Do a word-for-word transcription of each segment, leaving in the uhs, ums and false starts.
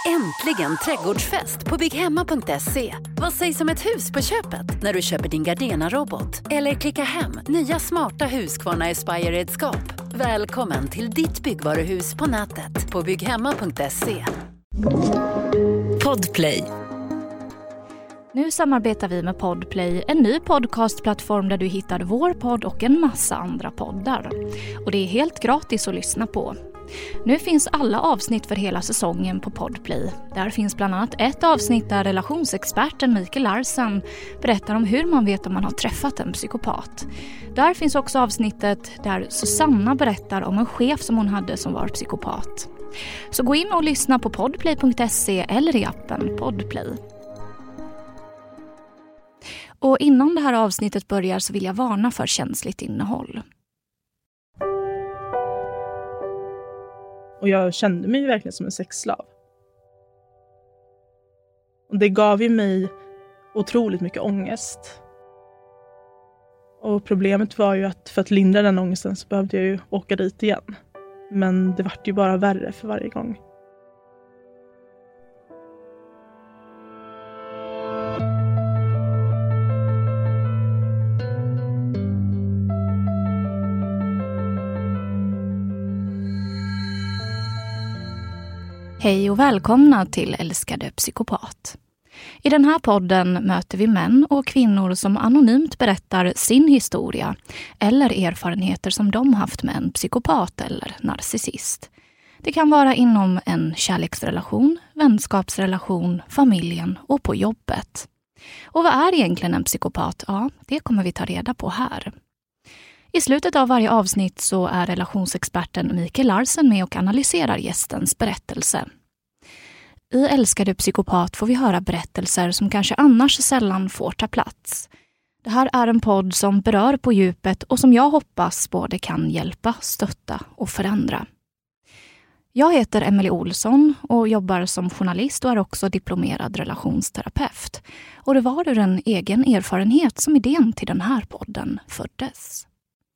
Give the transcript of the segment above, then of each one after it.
Äntligen trädgårdsfest på bygghemma punkt se. Vad sägs om ett hus på köpet när du köper din Gardena-robot? Eller klicka hem nya smarta Husqvarna Aspire-redskap. Välkommen till ditt byggvaruhus på nätet på bygghemma punkt se. Podplay. Nu samarbetar vi med Podplay, en ny podcastplattform där du hittar vår podd och en massa andra poddar. Och det är helt gratis att lyssna på. Nu finns alla avsnitt för hela säsongen på Podplay. Där finns bland annat ett avsnitt där relationsexperten Mikael Larsen berättar om hur man vet om man har träffat en psykopat. Där finns också avsnittet där Susanna berättar om en chef som hon hade som var psykopat. Så gå in och lyssna på podplay punkt se eller i appen Podplay. Och innan det här avsnittet börjar så vill jag varna för känsligt innehåll. Och jag kände mig verkligen som en sexslav. Och det gav ju mig otroligt mycket ångest. Och problemet var ju att för att lindra den ångesten så behövde jag ju åka dit igen. Men det vart ju bara värre för varje gång. Hej och välkomna till Älskade psykopat. I den här podden möter vi män och kvinnor som anonymt berättar sin historia eller erfarenheter som de haft med en psykopat eller narcissist. Det kan vara inom en kärleksrelation, vänskapsrelation, familjen och på jobbet. Och vad är egentligen en psykopat? Ja, det kommer vi ta reda på här. I slutet av varje avsnitt så är relationsexperten Mikael Larsen med och analyserar gästens berättelse. I Älskade psykopat får vi höra berättelser som kanske annars sällan får ta plats. Det här är en podd som berör på djupet och som jag hoppas både kan hjälpa, stötta och förändra. Jag heter Emelie Olsson och jobbar som journalist och är också diplomerad relationsterapeut. Och det var ur en egen erfarenhet som idén till den här podden föddes.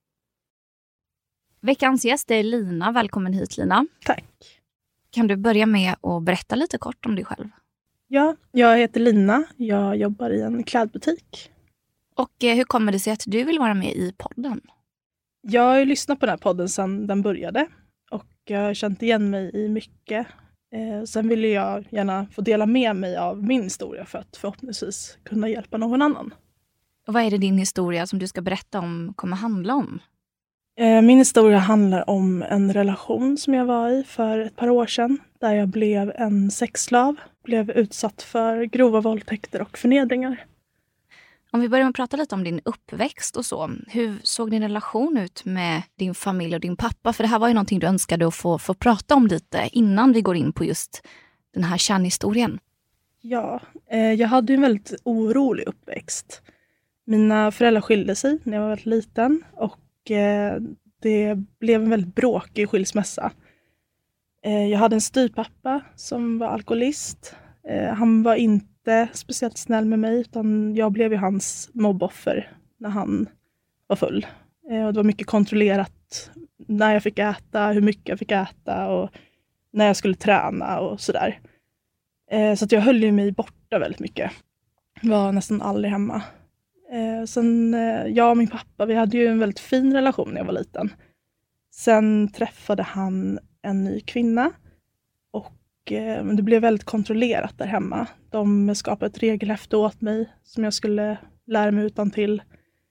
Veckans gäst är Lina. Välkommen hit, Lina. Tack. Kan du börja med att berätta lite kort om dig själv? Ja, jag heter Lina. Jag jobbar i en klädbutik. Och eh, hur kommer det sig att du vill vara med i podden? Jag har ju lyssnat på den här podden sedan den började. Och jag har känt igen mig i mycket. Eh, sen ville jag gärna få dela med mig av min historia för att förhoppningsvis kunna hjälpa någon annan. Och vad är det din historia som du ska berätta om kommer handla om? Min historia handlar om en relation som jag var i för ett par år sedan. Där jag blev en sexslav. Blev utsatt för grova våldtäkter och förnedringar. Om vi börjar med att prata lite om din uppväxt och så. Hur såg din relation ut med din familj och din pappa? För det här var ju någonting du önskade att få, få prata om lite innan vi går in på just den här kärnhistorien. Ja, eh, jag hade en väldigt orolig uppväxt. Mina föräldrar skilde sig när jag var väldigt liten och det blev en väldigt bråkig skilsmässa. Jag hade en styvpappa som var alkoholist. Han var inte speciellt snäll med mig utan jag blev ju hans mobboffer när han var full. Och det var mycket kontrollerat när jag fick äta, hur mycket jag fick äta och när jag skulle träna och sådär. Så att jag höll ju mig borta väldigt mycket. Var nästan aldrig hemma. Eh, sen eh, jag och min pappa, vi hade ju en väldigt fin relation när jag var liten. Sen träffade han en ny kvinna och eh, det blev väldigt kontrollerat där hemma. De skapade ett regelhäfte åt mig som jag skulle lära mig utantill.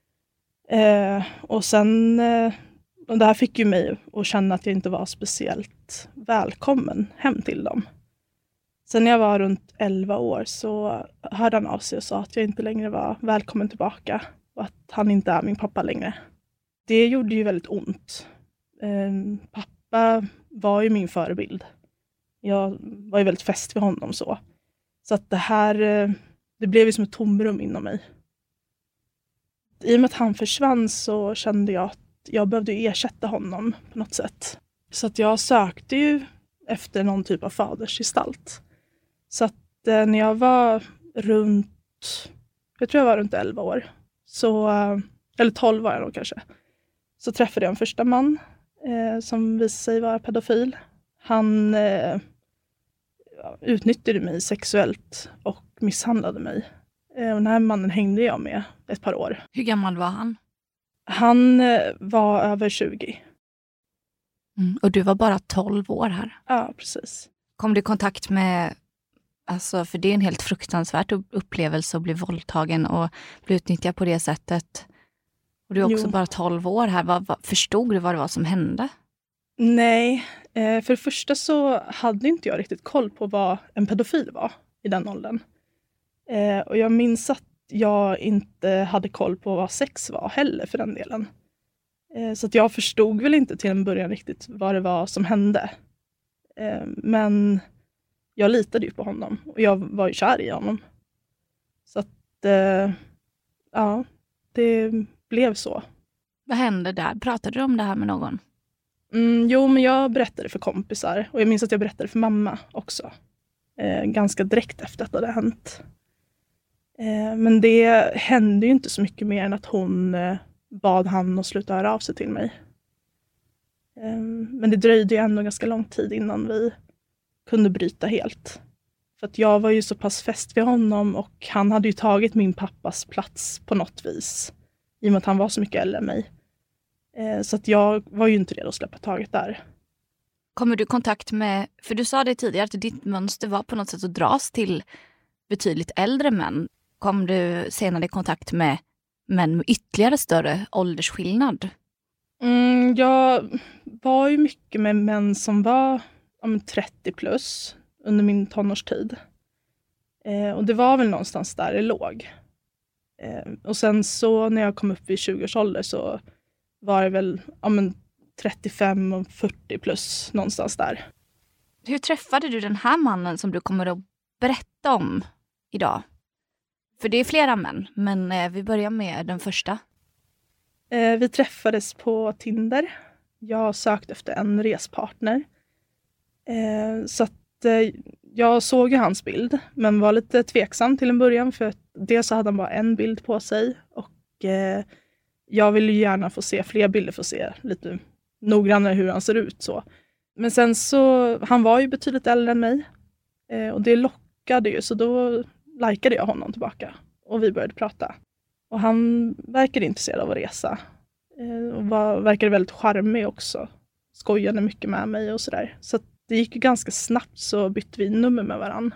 Eh, och sen, eh, och det här fick ju mig att känna att jag inte var speciellt välkommen hem till dem. Sen när jag var runt elva år så hörde han av sig och sa att jag inte längre var välkommen tillbaka. Och att han inte är min pappa längre. Det gjorde ju väldigt ont. Eh, pappa var ju min förebild. Jag var ju väldigt fäst vid honom så. Så att det här, eh, det blev ju som ett tomrum inom mig. I och med att han försvann så kände jag att jag behövde ersätta honom på något sätt. Så att jag sökte ju efter någon typ av fadersgestalt. Så att eh, när jag var runt, jag tror jag var runt elva år, så, eller tolv var jag nog kanske, så träffade jag en första man eh, som visade sig vara pedofil. Han eh, utnyttjade mig sexuellt och misshandlade mig. Och den här mannen hängde jag med ett par år. Hur gammal var han? Han var över tjugo. Mm, och du var bara tolv år här? Ja, precis. Kom du i kontakt med, alltså för det är en helt fruktansvärt upplevelse att bli våldtagen och bli utnyttjad på det sättet. Och du är också jo. bara tolv år här. Vad, vad, förstod du vad det var som hände? Nej, eh, för det första så hade inte jag riktigt koll på vad en pedofil var i den åldern. Eh, och jag minns att jag inte hade koll på vad sex var heller för den delen. Eh, så att jag förstod väl inte till en början riktigt vad det var som hände. Eh, men jag litade ju på honom och jag var ju kär i honom. Så att, eh, ja, det blev så. Vad hände där? Pratade du om det här med någon? Mm, jo, men jag berättade för kompisar. Och jag minns att jag berättade för mamma också. Eh, ganska direkt efter att det hade hänt. Eh, men det hände ju inte så mycket mer än att hon eh, bad han att sluta höra av sig till mig. Eh, men det dröjde ju ändå ganska lång tid innan vi kunde bryta helt. För att jag var ju så pass fäst vid honom och han hade ju tagit min pappas plats på något vis. I och med att han var så mycket äldre än mig. Eh, så att jag var ju inte redo att släppa taget där. Kommer du i kontakt med, för du sa det tidigare att ditt mönster var på något sätt att dras till betydligt äldre män. Kom du senare i kontakt med män med ytterligare större åldersskillnad? Mm, jag var ju mycket med män som var ja, trettio plus under min tonårstid. Eh, och det var väl någonstans där det låg. Eh, och sen så när jag kom upp i tjugo års ålder så var det väl ja, men trettiofem och fyrtio plus någonstans där. Hur träffade du den här mannen som du kommer att berätta om idag? För det är flera män, men eh, vi börjar med den första. Eh, vi träffades på Tinder. Jag sökte efter en respartner. Eh, så att eh, jag såg ju hans bild, men var lite tveksam till en början. För att dels så hade han bara en bild på sig. Och eh, jag ville ju gärna få se fler bilder för att se lite noggrannare hur han ser ut. Så. Men sen så, han var ju betydligt äldre än mig. Eh, och det lockade ju, så då likade jag honom tillbaka. Och vi började prata. Och han verkade intresserad av att resa. Eh, och var, verkade väldigt charmig också. Skojade mycket med mig och sådär. Så att det gick ju ganska snabbt, så bytte vi nummer med varann.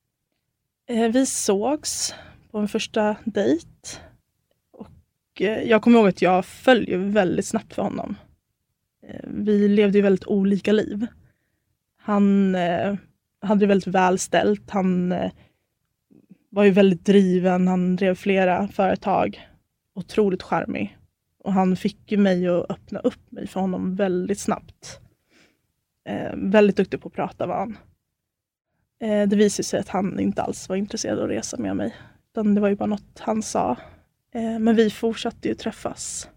Eh, vi sågs på en första dejt. Och eh, jag kommer ihåg att jag följde väldigt snabbt för honom. Eh, vi levde ju väldigt olika liv. Han eh, hade det väldigt välställt. Han eh, var ju väldigt driven. Han drev flera företag. Otroligt charmig. Och han fick ju mig att öppna upp mig för honom väldigt snabbt. Eh, väldigt duktig på att prata var han. Eh, det visade sig att han inte alls var intresserad av att resa med mig. Utan det var ju bara något han sa. Eh, men vi fortsatte ju träffas.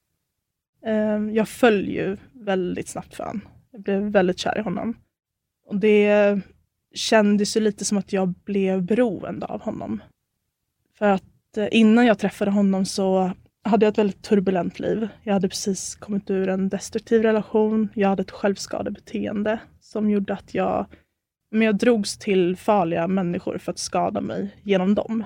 Eh, jag föll ju väldigt snabbt för honom. Jag blev väldigt kär i honom. Och det kändes ju lite som att jag blev beroende av honom. För att eh, innan jag träffade honom så hade jag ett väldigt turbulent liv. Jag hade precis kommit ur en destruktiv relation. Jag hade ett självskadebeteende som gjorde att jag, men jag drogs till farliga människor för att skada mig genom dem.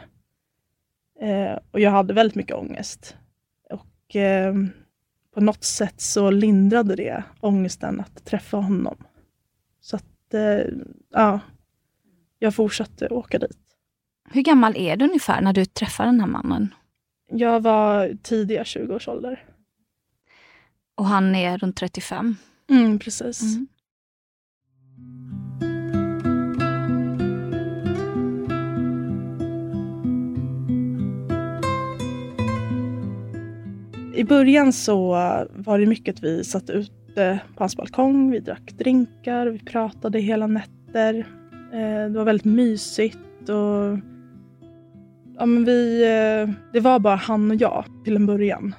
Eh, och jag hade väldigt mycket ångest. Och eh, på något sätt så lindrade det ångesten att träffa honom. Så att, eh, ja, jag fortsatte åka dit. Hur gammal är du ungefär när du träffar den här mannen? Jag var tidiga tjugo års ålder. Och han är runt trettiofem? Mm, precis. Mm. I början så var det mycket att vi satt ute på hans balkong. Vi drack drinkar, vi pratade hela nätter. Det var väldigt mysigt och ja, men vi, det var bara han och jag till en början.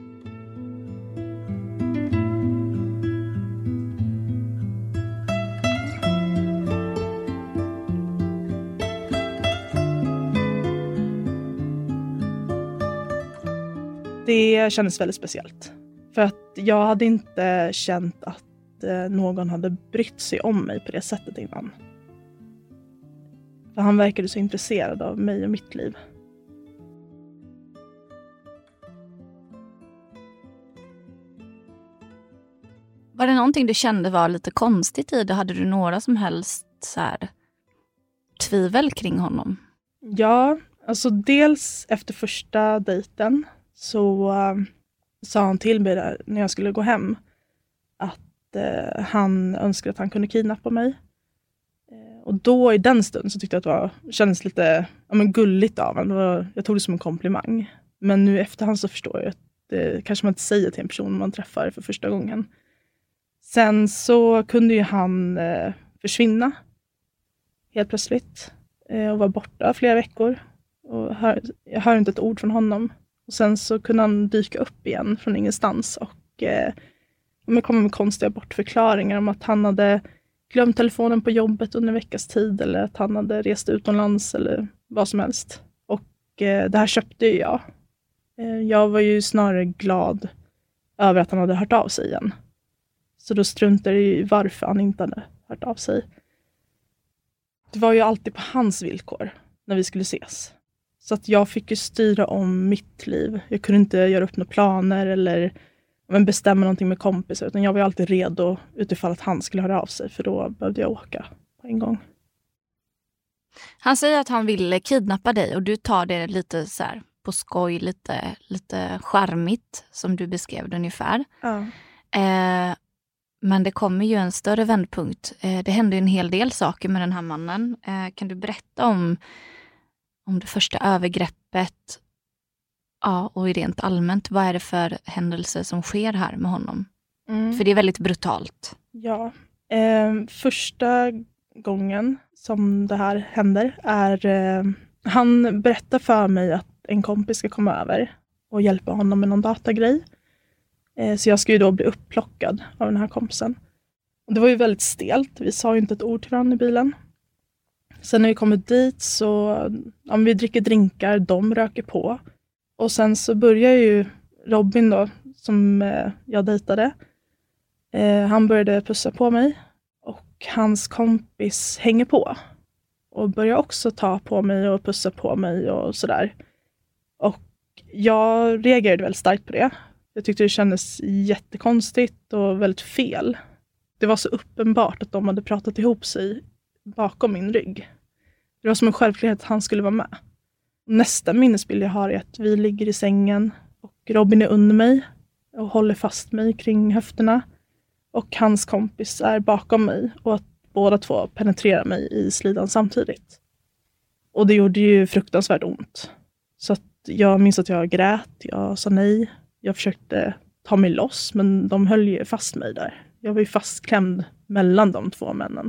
Det kändes väldigt speciellt. För att jag hade inte känt att någon hade brytt sig om mig på det sättet innan. För han verkade så intresserad av mig och mitt liv. Var det någonting du kände var lite konstigt i det? Hade du några som helst så här, tvivel kring honom? Ja, alltså dels efter första dejten så uh, sa han till mig där när jag skulle gå hem att uh, han önskade att han kunde kidnappa mig. Uh, och då i den stunden så tyckte jag att det var, kändes lite ja, men gulligt av honom. Jag tog det som en komplimang. Men nu efterhand så förstår jag att det kanske man inte säger till en person man träffar för första gången. Sen så kunde ju han uh, försvinna helt plötsligt. Och var borta flera veckor. Och hör, jag hör inte ett ord från honom. Och sen så kunde han dyka upp igen från ingenstans. Och eh, kom med konstiga bortförklaringar om att han hade glömt telefonen på jobbet under en veckas tid. Eller att han hade rest utomlands eller vad som helst. Och eh, det här köpte ju jag. Eh, jag var ju snarare glad över att han hade hört av sig igen. Så då struntade jag i varför han inte hade hört av sig. Det var ju alltid på hans villkor när vi skulle ses. Så att jag fick ju styra om mitt liv. Jag kunde inte göra upp några planer eller men, bestämma någonting med kompisar. Utan jag var ju alltid redo utifall att han skulle höra av sig. För då behövde jag åka på en gång. Han säger att han ville kidnappa dig och du tar det lite så här på skoj, lite, lite charmigt som du beskrev det ungefär. Ja. Eh, Men det kommer ju en större vändpunkt. Det hände en hel del saker med den här mannen. Kan du berätta om, om det första övergreppet? Ja, och rent allmänt, vad är det för händelser som sker här med honom? Mm. För det är väldigt brutalt. Ja, eh, första gången som det här händer är... Eh, han berättar för mig att en kompis ska komma över och hjälpa honom med någon datagrej. Så jag skulle ju då bli upplockad av den här kompisen. Och det var ju väldigt stelt. Vi sa ju inte ett ord till varandra i bilen. Sen när vi kommer dit så ja, vi dricker drinkar, de röker på. Och sen så börjar ju Robin då, som eh, jag dejtade. Eh, han började pussa på mig. Och hans kompis hänger på. Och börjar också ta på mig och pussa på mig och sådär. Och jag reagerade väldigt starkt på det. Jag tyckte det kändes jättekonstigt och väldigt fel. Det var så uppenbart att de hade pratat ihop sig bakom min rygg. Det var som en självklarhet att han skulle vara med. Nästa minnesbild jag har är att vi ligger i sängen och Robin är under mig och håller fast mig kring höfterna. Och hans kompis är bakom mig och att båda två penetrerar mig i slidan samtidigt. Och det gjorde ju fruktansvärt ont. Så att jag minns att jag grät, jag sa nej. Jag försökte ta mig loss, men de höll ju fast mig där. Jag var ju fastklämd mellan de två männen.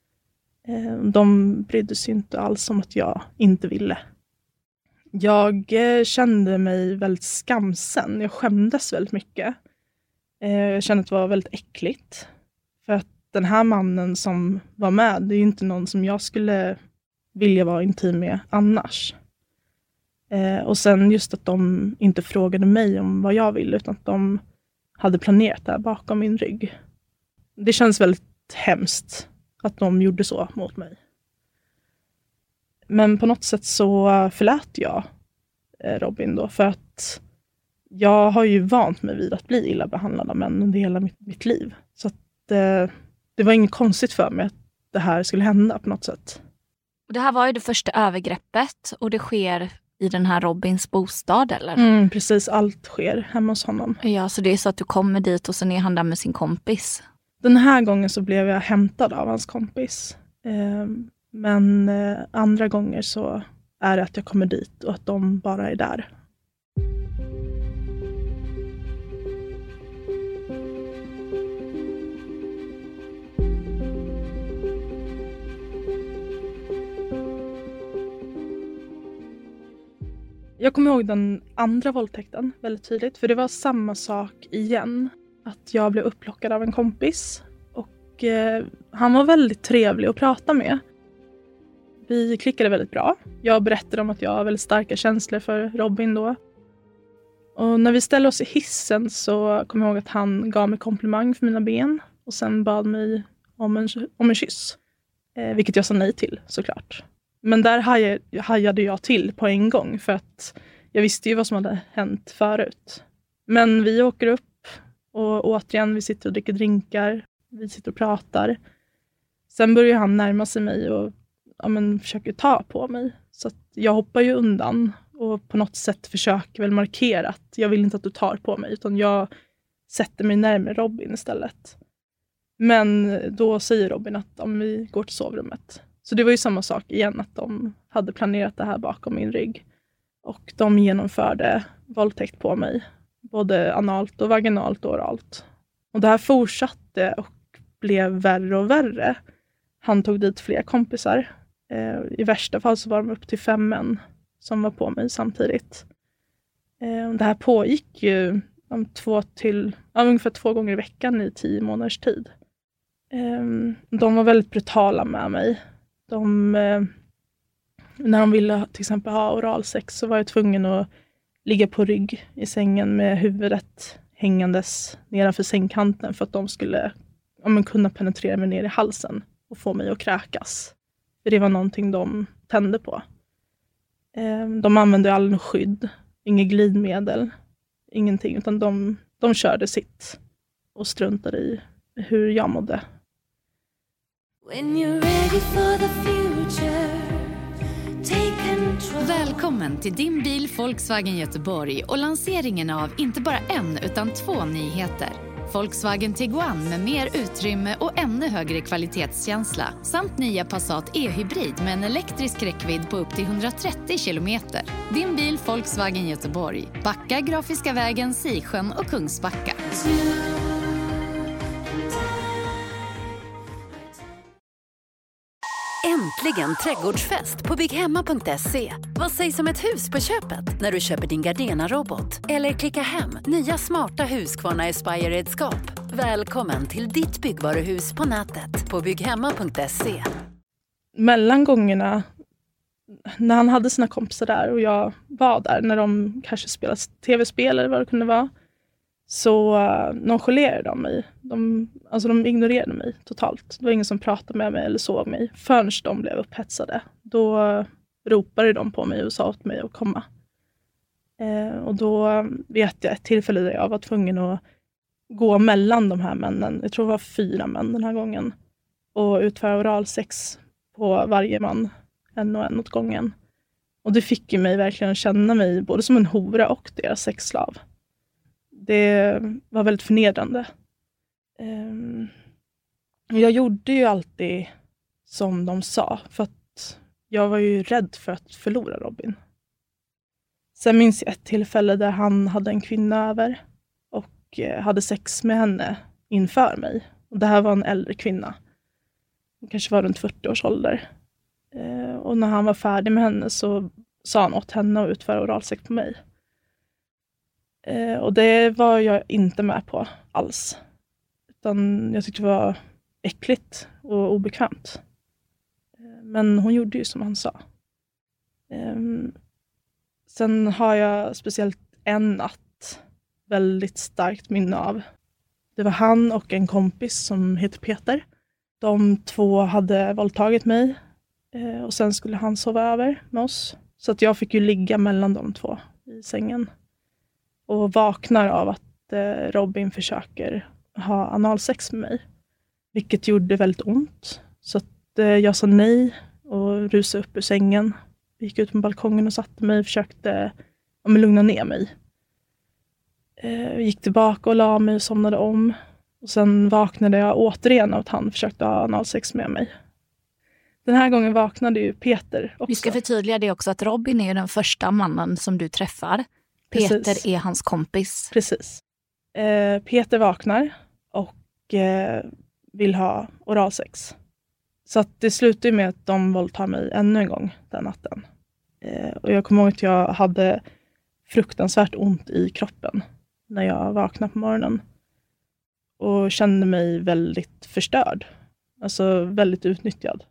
De brydde sig inte alls om att jag inte ville. Jag kände mig väldigt skamsen. Jag skämdes väldigt mycket. Jag kände att det var väldigt äckligt. För att den här mannen som var med, det är ju inte någon som jag skulle vilja vara intim med annars. Eh, och sen just att de inte frågade mig om vad jag ville, utan att de hade planerat det här bakom min rygg. Det känns väldigt hemskt att de gjorde så mot mig. Men på något sätt så förlät jag eh, Robin då, för att jag har ju vant mig vid att bli illa behandlad av män under hela mitt, mitt liv. Så att eh, det var inget konstigt för mig att det här skulle hända på något sätt. Det här var ju det första övergreppet och det sker i den här Robins bostad, eller? Mm, precis, allt sker hemma hos honom. Ja, så det är så att du kommer dit och sen är han där med sin kompis. Den här gången så blev jag hämtad av hans kompis. Eh, men eh, andra gånger så är det att jag kommer dit och att de bara är där. Jag kommer ihåg den andra våldtäkten väldigt tydligt. För det var samma sak igen. Att jag blev upplockad av en kompis. Och eh, han var väldigt trevlig att prata med. Vi klickade väldigt bra. Jag berättade om att jag har väldigt starka känslor för Robin då. Och när vi ställde oss i hissen så kom jag ihåg att han gav mig komplimang för mina ben. Och sen bad mig om en, om en kyss. Eh, vilket jag sa nej till, såklart. Men där haj- hajade jag till på en gång för att jag visste ju vad som hade hänt förut. Men vi åker upp och återigen vi sitter och dricker drinkar. Vi sitter och pratar. Sen börjar han närma sig mig och ja, men, försöker ta på mig. Så att jag hoppar ju undan och på något sätt försöker väl markera att jag vill inte att du tar på mig utan jag sätter mig närmare Robin istället. Men då säger Robin att om vi går till sovrummet. Så det var ju samma sak igen att de hade planerat det här bakom min rygg. Och de genomförde våldtäkt på mig. Både analt och vaginalt och oralt. Och det här fortsatte och blev värre och värre. Han tog dit fler kompisar. Eh, I värsta fall så var de upp till fem män som var på mig samtidigt. Eh, det här pågick ju om två till, ja, ungefär två gånger i veckan i tio månaders tid. Eh, de var väldigt brutala med mig. De, eh, när de ville till exempel ha oralsex så var jag tvungen att ligga på rygg i sängen med huvudet hängandes nedanför sängkanten för att de skulle ja, men kunna penetrera mig ner i halsen och få mig att kräkas. För det var någonting de tände på. Eh, de använde aldrig något skydd, inget glidmedel, ingenting, utan de, de körde sitt och struntade i hur jag mådde. When you're ready for the future, take control. Välkommen till din bil Volkswagen Göteborg och lanseringen av inte bara en utan två nyheter. Volkswagen Tiguan med mer utrymme och ännu högre kvalitetskänsla samt nya Passat e-hybrid med en elektrisk räckvidd på upp till hundratrettio kilometer. Din bil Volkswagen Göteborg, Backa, Grafiska vägen, Sisjön och Kungsbacka. Äntligen trädgårdsfest på bygghemma punkt se. Vad sägs om ett hus på köpet när du köper din Gardena-robot? Eller klicka hem nya smarta Husqvarna Aspire-redskap. Välkommen till ditt byggvaruhus på nätet på bygghemma punkt se. Mellan gångerna när han hade sina kompisar där och jag var där, när de kanske spelade tv-spel eller vad det kunde vara, så uh, nonchalerade de mig. De, alltså de ignorerade mig totalt. Det var ingen som pratade med mig eller såg mig förrän de blev upphetsade. Då uh, ropade de på mig och sa åt mig att komma. Uh, och då uh, vet jag ett tillfälle där jag var tvungen att gå mellan de här männen. Jag tror det var fyra män den här gången. Och utföra oralsex på varje man. En och en åt gången. Och det fick ju mig verkligen känna mig både som en hora och deras sexslav. Det var väldigt förnedrande. Um, jag gjorde ju alltid som de sa. För att jag var ju rädd för att förlora Robin. Sen minns jag ett tillfälle där han hade en kvinna över. Och eh, hade sex med henne inför mig. Och det här var en äldre kvinna. Hon kanske var runt fyrtio års ålder. Uh, och när han var färdig med henne så sa han åt henne att utföra oralsex på mig. Uh, och det var jag inte med på alls. Utan jag tyckte det var äckligt och obekvämt. Uh, men hon gjorde ju som han sa. Um, sen har jag speciellt en natt väldigt starkt minne av. Det var han och en kompis som heter Peter. De två hade våldtagit mig. Uh, och sen skulle han sova över med oss. Så att jag fick ju ligga mellan de två i sängen. Och vaknar av att eh, Robin försöker ha analsex med mig. Vilket gjorde väldigt ont. Så att eh, jag sa nej och rusade upp ur sängen. Gick ut på balkongen och satte mig och försökte ja, men lugna ner mig. Eh, gick tillbaka och la mig och somnade om. Och sen vaknade jag återigen av att han försökte ha analsex med mig. Den här gången vaknade ju Peter också. Vi ska förtydliga det också att Robin är den första mannen som du träffar. Peter Precis. Är hans kompis. Precis. Eh, Peter vaknar och eh, vill ha oralsex. Så att det slutar ju med att de våldtar mig ännu en gång den natten. Eh, och jag kommer ihåg att jag hade fruktansvärt ont i kroppen när jag vaknade på morgonen. Och kände mig väldigt förstörd. Alltså väldigt utnyttjad.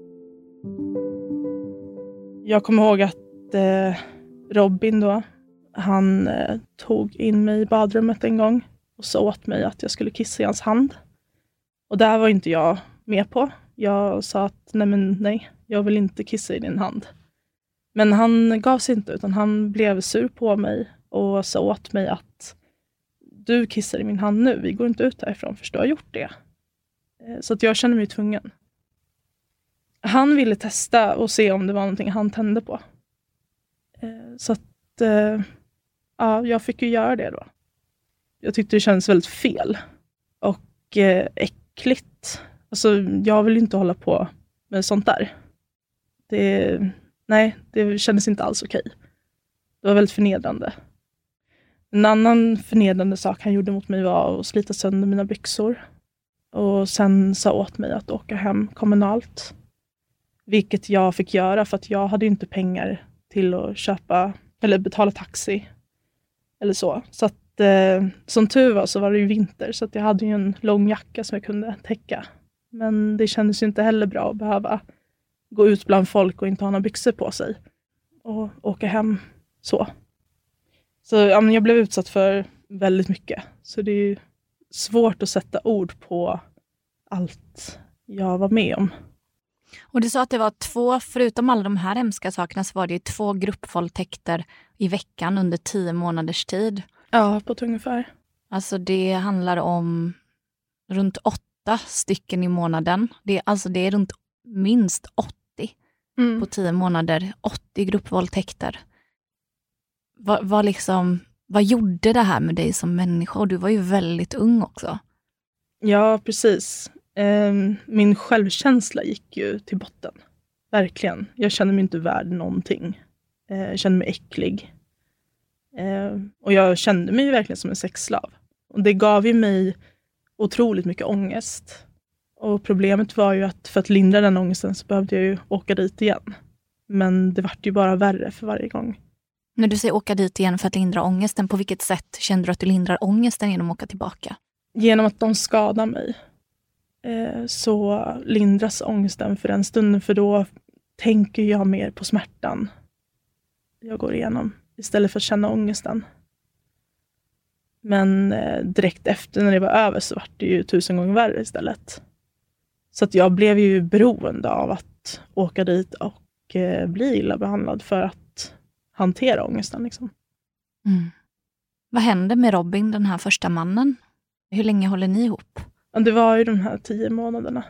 Jag kommer ihåg att eh, Robin då Han eh, tog in mig i badrummet en gång och sa åt mig att jag skulle kissa i hans hand. Och det här var inte jag med på. Jag sa att nej men nej, jag vill inte kissa i din hand. Men han gav sig inte, utan han blev sur på mig och sa åt mig att du kissar i min hand nu, vi går inte ut härifrån för du har gjort det. Så att jag kände mig tvungen. Han ville testa och se om det var någonting han tände på. Så att ja, jag fick ju göra det då. Jag tyckte det kändes väldigt fel och äckligt. Alltså jag vill inte hålla på med sånt där. Det, nej, det kändes inte alls okej. Det var väldigt förnedrande. En annan förnedrande sak han gjorde mot mig var att slita sönder mina byxor. Och sen sa åt mig att åka hem kommunalt. Vilket jag fick göra för att jag hade inte pengar till att köpa eller betala taxi. Eller så. Så att eh, som tur var så var det ju vinter. Så att jag hade ju en lång jacka som jag kunde täcka. Men det kändes ju inte heller bra att behöva gå ut bland folk och inte ha några byxor på sig. Och åka hem så. Så ja, men jag blev utsatt för väldigt mycket. Så det är ju svårt att sätta ord på allt jag var med om. Och du sa att det var två, förutom alla de här hemska sakerna, så var det ju två gruppvåldtäkter i veckan under tio månaders tid. Ja, på ett ungefär. Alltså det handlar om runt åtta stycken i månaden. Det är, alltså det är runt minst åttio mm. på tio månader. åttio gruppvåldtäkter. Vad, vad, liksom, vad gjorde det här med dig som människa? Och du var ju väldigt ung också. Ja, precis. Min självkänsla gick ju till botten. Verkligen. Jag kände mig inte värd någonting. Jag kände mig äcklig. Och jag kände mig verkligen som en sexslav. Och det gav ju mig otroligt mycket ångest. Och problemet var ju att för att lindra den ångesten så behövde jag ju åka dit igen. Men det vart ju bara värre för varje gång. När du säger åka dit igen för att lindra ångesten, på vilket sätt kände du att du lindrar ångesten genom att åka tillbaka? Genom att de skadar mig. Så lindras ångesten för den stunden, för då tänker jag mer på smärtan jag går igenom istället för att känna ångesten. Men direkt efter när det var över så var det ju tusen gånger värre istället. Så att jag blev ju beroende av att åka dit och bli illa behandlad för att hantera ångesten liksom. Mm. Vad hände med Robin, den här första mannen? Hur länge håller ni ihop? Det var ju de här tio månaderna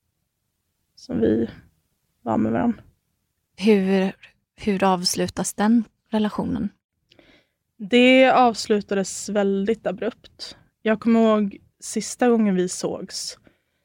som vi var med varandra. Hur, hur avslutas den relationen? Det avslutades väldigt abrupt. Jag kommer ihåg sista gången vi sågs.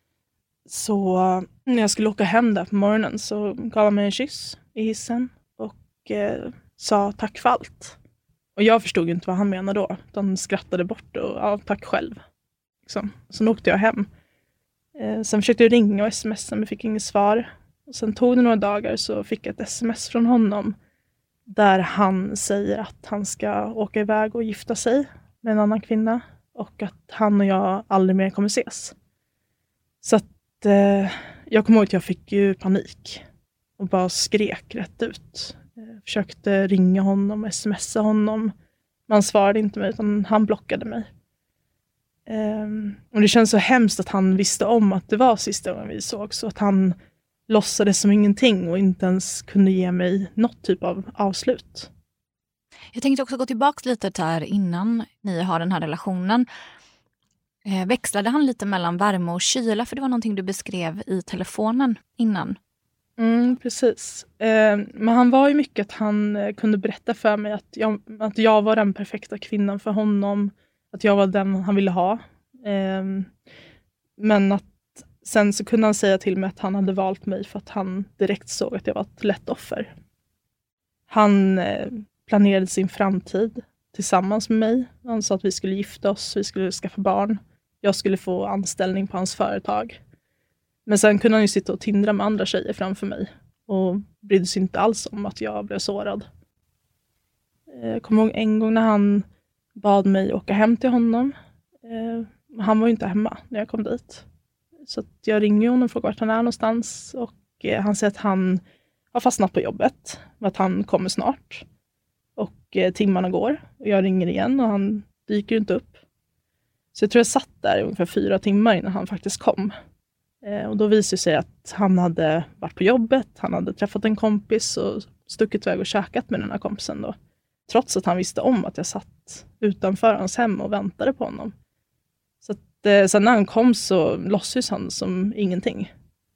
Så när jag skulle åka hem där på morgonen så gav han mig en kyss i hissen. Och eh, sa tack för allt. Och jag förstod inte vad han menade då. De skrattade bort och ja, tack själv. Liksom. Sen åkte jag hem. Eh, sen försökte jag ringa och smsa men fick inget svar. Och sen tog det några dagar så fick jag ett sms från honom. Där han säger att han ska åka iväg och gifta sig med en annan kvinna. Och att han och jag aldrig mer kommer ses. Så att eh, jag kommer ihåg att jag fick ju panik. Och bara skrek rätt ut. Jag försökte ringa honom och smsa honom. Men han svarade inte mig utan han blockade mig. Um, och det känns så hemskt att han visste om att det var sista gången vi såg. Så att han låtsades som ingenting och inte ens kunde ge mig något typ av avslut. Jag tänkte också gå tillbaka lite där innan ni har den här relationen. Eh, växlade han lite mellan värme och kyla? För det var någonting du beskrev i telefonen innan. Mm, precis. Eh, men han var ju mycket att han eh, kunde berätta för mig att jag, att jag var den perfekta kvinnan för honom. Att jag var den han ville ha. Eh, men att sen så kunde han säga till mig att han hade valt mig för att han direkt såg att jag var ett lätt offer. Han eh, planerade sin framtid tillsammans med mig. Han sa att vi skulle gifta oss, vi skulle skaffa barn. Jag skulle få anställning på hans företag. Men sen kunde han ju sitta och tindra med andra tjejer framför mig. Och brydde sig inte alls om att jag blev sårad. Jag kommer ihåg en gång när han bad mig åka hem till honom. Han var ju inte hemma när jag kom dit. Så att jag ringer honom och frågar vart han är någonstans. Och han säger att han har fastnat på jobbet. Att han kommer snart. Och eh, timmarna går och jag ringer igen och han dyker inte upp. Så jag tror jag satt där i ungefär fyra timmar innan han faktiskt kom. Eh, och då visade det sig att han hade varit på jobbet, han hade träffat en kompis och stuckit iväg och käkat med den här kompisen då. Trots att han visste om att jag satt utanför hans hem och väntade på honom. Så att, eh, sen när han kom så låtsades han som ingenting.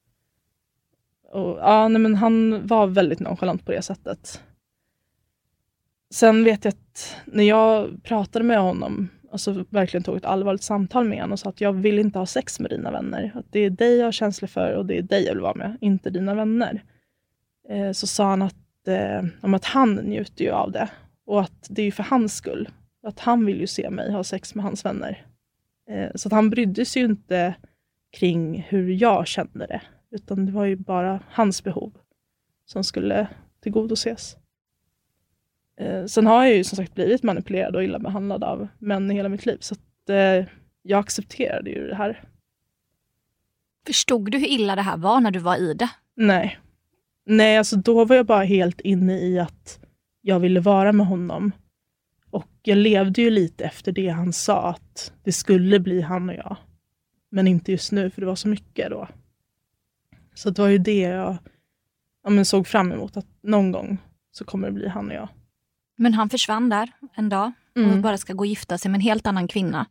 Och, ja, nej, men han var väldigt nonchalant på det sättet. Sen vet jag att när jag pratade med honom, alltså verkligen tog ett allvarligt samtal med honom och sa att jag vill inte ha sex med dina vänner. Att det är dig jag har känslor för och det är dig jag vill vara med, inte dina vänner. Eh, så sa han att, eh, om att han njuter ju av det. Och att det är för hans skull. Att han vill ju se mig ha sex med hans vänner. Eh, så att han brydde sig ju inte kring hur jag kände det. Utan det var ju bara hans behov som skulle tillgodoses. Eh, sen har jag ju som sagt blivit manipulerad och illa behandlad av män i hela mitt liv. Så att eh, jag accepterade ju det här. Förstod du hur illa det här var när du var i det? Nej. Nej, alltså då var jag bara helt inne i att jag ville vara med honom. Och jag levde ju lite efter det han sa att det skulle bli han och jag. Men inte just nu för det var så mycket då. Så det var ju det jag ja, men såg fram emot. Att någon gång så kommer det bli han och jag. Men han försvann där en dag och Mm. bara ska gå och gifta sig med en helt annan kvinna.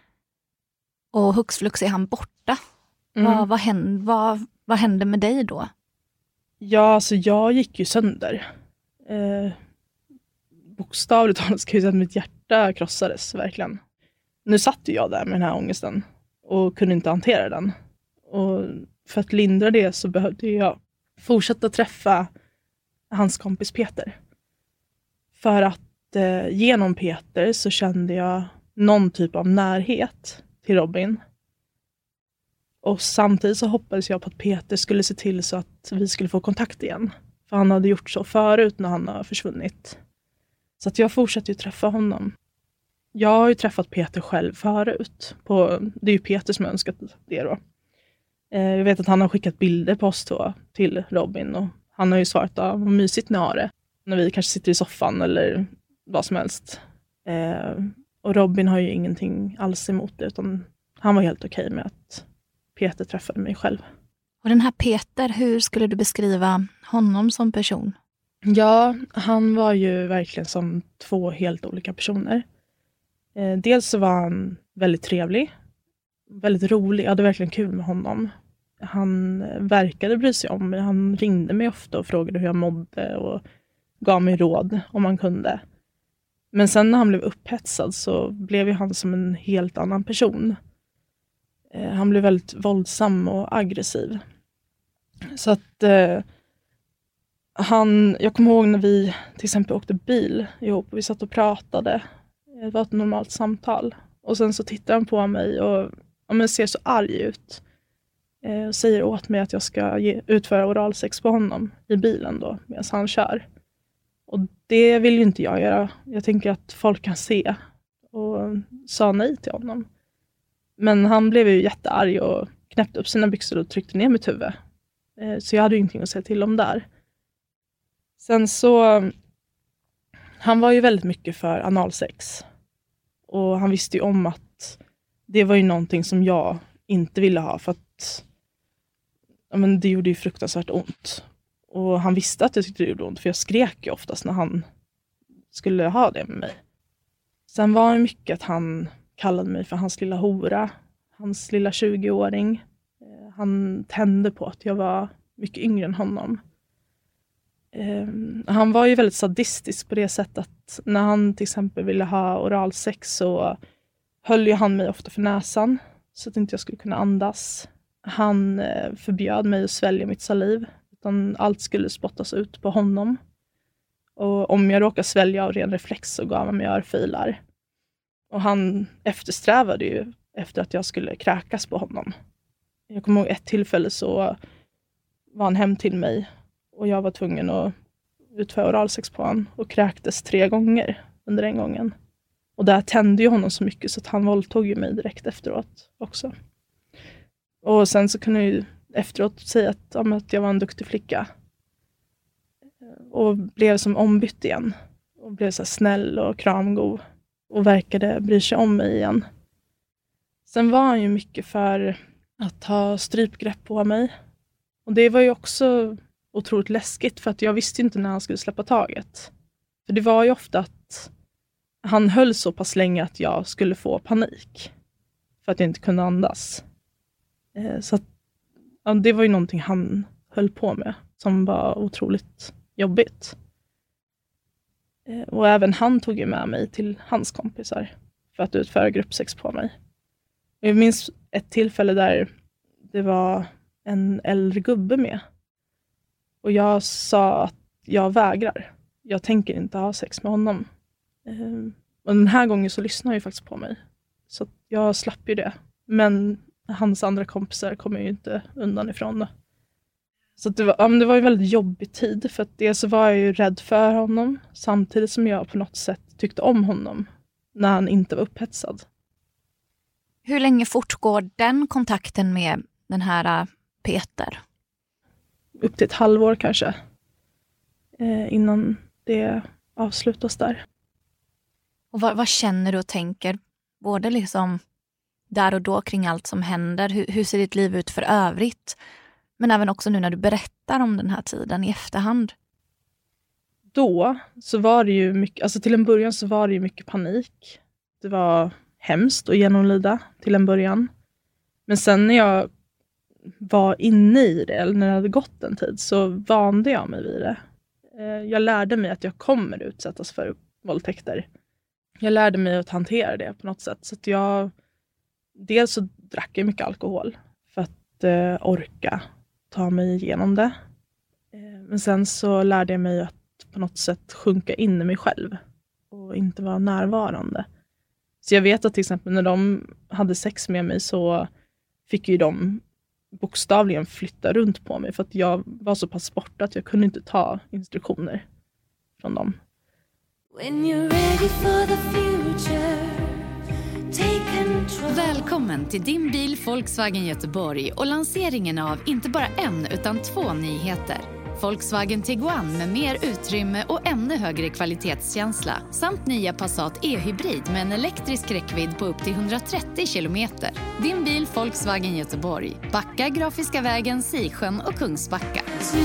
Och hux flux är han borta. Mm. Vad, vad, hände, vad, vad hände med dig då? Ja, alltså jag gick ju sönder. Eh, bokstavligt talat ska jag säga att mitt hjärta krossades, verkligen. Nu satt ju jag där med den här ångesten och kunde inte hantera den. Och för att lindra det så behövde jag fortsätta träffa hans kompis Peter. För att eh, genom Peter så kände jag någon typ av närhet till Robin. Och samtidigt så hoppades jag på att Peter skulle se till så att vi skulle få kontakt igen. För han hade gjort så förut när han har försvunnit. Så att jag fortsatte ju träffa honom. Jag har ju träffat Peter själv förut. På, det är ju Peter som har önskat det då. Eh, jag vet att han har skickat bilder på oss två till Robin. Och han har ju svarat att vad mysigt ni har det. När vi kanske sitter i soffan eller vad som helst. Eh, och Robin har ju ingenting alls emot det. Utan han var helt okej med att Peter träffade mig själv. Och den här Peter, hur skulle du beskriva honom som person? Ja, han var ju verkligen som två helt olika personer. Eh, dels så var han väldigt trevlig. Väldigt rolig. Jag hade verkligen kul med honom. Han verkade bry sig om mig. Han ringde mig ofta och frågade hur jag mådde. Och gav mig råd om man kunde. Men sen när han blev upphetsad så blev ju han som en helt annan person. Eh, han blev väldigt våldsam och aggressiv. Så att... Eh, Han, jag kommer ihåg när vi till exempel åkte bil ihop och vi satt och pratade. Det var ett normalt samtal. Och sen så tittar han på mig och ja, men ser så arg ut. Eh, och säger åt mig att jag ska ge, utföra oralsex på honom i bilen då medan han kör. Och det vill ju inte jag göra. Jag tänker att folk kan se. Och sa nej till honom. Men han blev ju jättearg och knäppte upp sina byxor och tryckte ner mitt huvud. Eh, så jag hade ju ingenting att säga till om där. Sen så, han var ju väldigt mycket för analsex. Och han visste ju om att det var ju någonting som jag inte ville ha. För att ja, men det gjorde ju fruktansvärt ont. Och han visste att jag tyckte det gjorde ont. För jag skrek ju oftast när han skulle ha det med mig. Sen var det mycket att han kallade mig för hans lilla hora. Hans lilla tjugoåring. Han tände på att jag var mycket yngre än honom. Um, han var ju väldigt sadistisk på det sättet att när han till exempel ville ha oralsex så höll ju han mig ofta för näsan så att inte jag skulle kunna andas. Han uh, förbjöd mig att svälja mitt saliv utan allt skulle spottas ut på honom. Och om jag råkade svälja av ren reflex så gav han mig örfilar. Och han eftersträvade ju efter att jag skulle kräkas på honom. Jag kommer ihåg ett tillfälle så var han hem till mig. Och jag var tvungen att utföra oralsex på honom. Och kräktes tre gånger under den gången. Och där tände ju honom så mycket så att han våldtog ju mig direkt efteråt också. Och sen så kunde jag ju efteråt säga att, ja, att jag var en duktig flicka. Och blev som ombytt igen. och blev så här snäll och kramgod och verkade bry sig om mig igen. Sen var han ju mycket för att ha strypgrepp på mig. Och det var ju också otroligt läskigt för att jag visste inte när han skulle släppa taget. För det var ju ofta att han höll så pass länge att jag skulle få panik. För att jag inte kunde andas. Eh, så att, ja, det var ju någonting han höll på med som var otroligt jobbigt. Eh, och även han tog ju med mig till hans kompisar för att utföra gruppsex på mig. Jag minns ett tillfälle där det var en äldre gubbe med. Och jag sa att jag vägrar. Jag tänker inte ha sex med honom. Eh, och den här gången så lyssnade han ju faktiskt på mig. Så jag slapp ju det. Men hans andra kompisar kommer ju inte undan ifrån det. Så det var, ja, men det var ju en väldigt jobbig tid. För att det så var jag ju rädd för honom. Samtidigt som jag på något sätt tyckte om honom. När han inte var upphetsad. Hur länge fortgår den kontakten med den här Peter? Upp till ett halvår kanske. Eh, innan det avslutas där. Och vad, vad känner du och tänker? Både liksom där och då kring allt som händer. Hur, hur ser ditt liv ut för övrigt? Men även också nu när du berättar om den här tiden i efterhand. Då så var det ju mycket, alltså till en början så var det ju mycket panik. Det var hemskt att genomlida till en början. Men sen när jag var inne i det, eller när det hade gått en tid, så vande jag mig vid det. Jag lärde mig att jag kommer utsättas för våldtäkter. Jag lärde mig att hantera det på något sätt. Så att jag, dels så drack jag mycket alkohol för att eh, orka ta mig igenom det. Eh, men sen så lärde jag mig att på något sätt sjunka in i mig själv och inte vara närvarande. Så jag vet att till exempel när de hade sex med mig så fick ju de bokstavligen flytta runt på mig för att jag var så pass borta att jag kunde inte ta instruktioner från dem. When you're ready for the future, take control. Välkommen till din bil Volkswagen Göteborg och lanseringen av inte bara en utan två nyheter. Volkswagen Tiguan med mer utrymme och ännu högre kvalitetskänsla samt nya Passat e-hybrid med en elektrisk räckvidd på upp till hundratrettio kilometer. Din bil Volkswagen Göteborg. Backa, Grafiska vägen, Sisjön och Kungsbacka.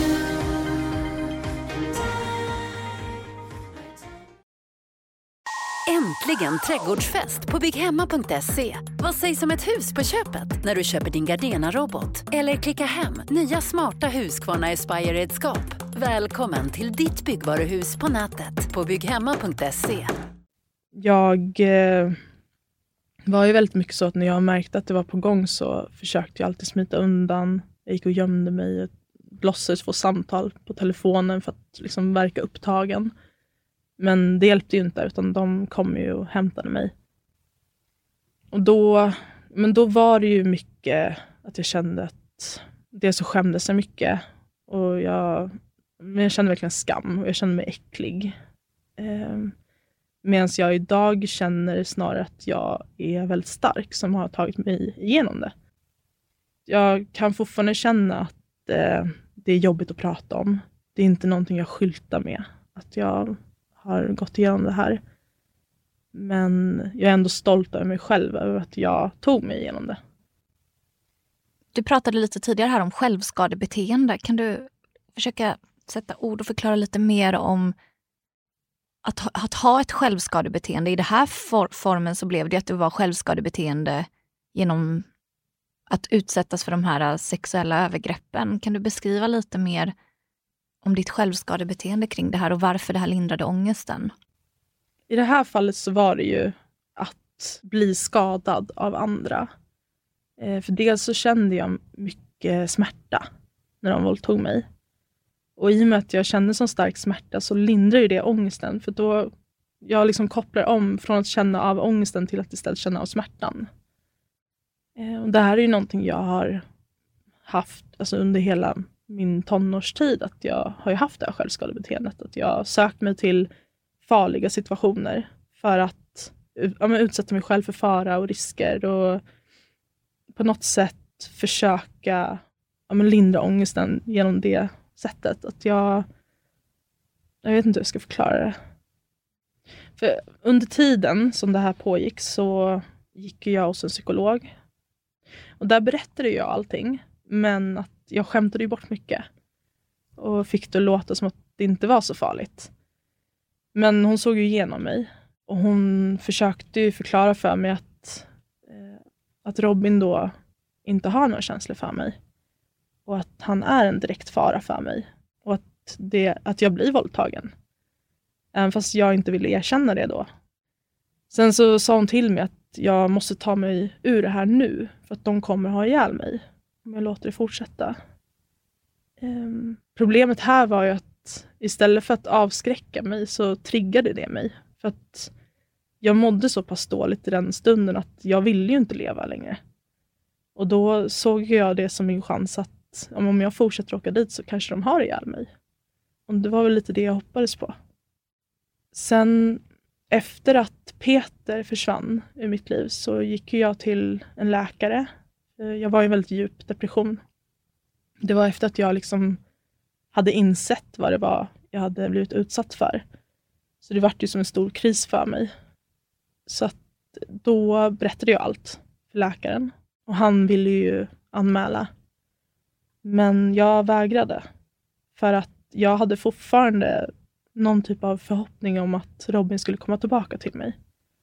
Äntligen trädgårdsfest på bygghemma punkt se. Vad sägs om ett hus på köpet när du köper din Gardena-robot? Eller klicka hem nya smarta Husqvarna Aspire-redskap. Välkommen till ditt byggvaruhus på nätet på bygghemma punkt se. Jag eh, var ju väldigt mycket så att när jag märkte att det var på gång så försökte jag alltid smita undan. Jag gick och gömde mig och låtsades få samtal på telefonen för att liksom verka upptagen. Men det hjälpte ju inte utan de kom ju och hämtade mig. Och då, men då var det ju mycket att jag kände att det så skämdes jag mycket. Och jag, men jag kände verkligen skam och jag kände mig äcklig. Eh, Medan jag idag känner snarare att jag är väldigt stark som har tagit mig igenom det. Jag kan fortfarande känna att eh, det är jobbigt att prata om. Det är inte någonting jag skyltar med. Att jag har gått igenom det här. Men jag är ändå stolt över mig själv över att jag tog mig igenom det. Du pratade lite tidigare här om självskadebeteende. Kan du försöka sätta ord och förklara lite mer om att ha, att ha ett självskadebeteende? I det här for, formen så blev det att det var självskadebeteende genom att utsättas för de här sexuella övergreppen. Kan du beskriva lite mer om ditt självskadebeteende kring det här och varför det här lindrade ångesten? I det här fallet så var det ju att bli skadad av andra. Eh, för dels så kände jag mycket smärta när de våldtog mig. Och i och med att jag kände så stark smärta så lindrar ju det ångesten. För då jag liksom kopplar om från att känna av ångesten till att istället känna av smärtan. Eh, och det här är ju någonting jag har haft alltså under hela min tonårstid. Att jag har ju haft det här självskadebeteendet. Att jag har sökt mig till farliga situationer för att ja, men utsätta mig själv för fara och risker. Och på något sätt försöka ja, men lindra ångesten genom det sättet. Att jag, jag vet inte hur jag ska förklara det. För under tiden som det här pågick så gick jag hos en psykolog. Och där berättade jag allting. Men att jag skämtade ju bort mycket. Och fick det låta som att det inte var så farligt. Men hon såg ju igenom mig. Och hon försökte ju förklara för mig att, eh, att Robin då inte har några känslor för mig. Och att han är en direkt fara för mig. Och att, det, att jag blir våldtagen. Även fast jag inte ville erkänna det då. Sen så sa hon till mig att jag måste ta mig ur det här nu. För att de kommer ha ihjäl mig. Om jag låter det fortsätta. Um, problemet här var ju att istället för att avskräcka mig så triggade det mig. För att jag mådde så pass dåligt i den stunden att jag ville ju inte leva längre. Och då såg jag det som min chans att om jag fortsätter åka dit så kanske de har ihjäl mig. Och det var väl lite det jag hoppades på. Sen efter att Peter försvann ur mitt liv så gick jag till en läkare. Jag var i en väldigt djup depression. Det var efter att jag liksom hade insett vad det var jag hade blivit utsatt för. Så det var ju som en stor kris för mig. Så att då berättade jag allt för läkaren. Och han ville ju anmäla. Men jag vägrade. För att jag hade fortfarande någon typ av förhoppning om att Robin skulle komma tillbaka till mig.